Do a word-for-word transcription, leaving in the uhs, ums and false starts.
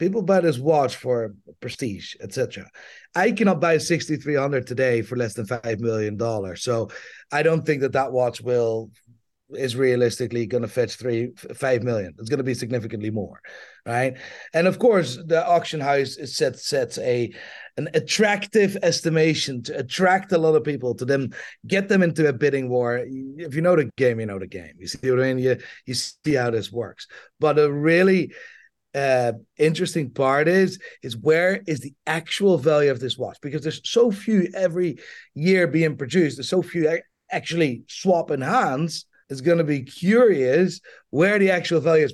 People buy this watch for prestige, et cetera. I cannot buy a sixty-three hundred today for less than five million dollars. So I don't think that that watch will is realistically going to fetch three, five million. It's going to be significantly more, right? And of course, the auction house is set sets a an attractive estimation to attract a lot of people to them, get them into a bidding war. If you know the game, you know the game. You see what I mean? You you see how this works. But a really uh, interesting part is is where is the actual value of this watch? Because there's so few every year being produced. There's so few actually swapping hands. Is going to be curious where the actual value is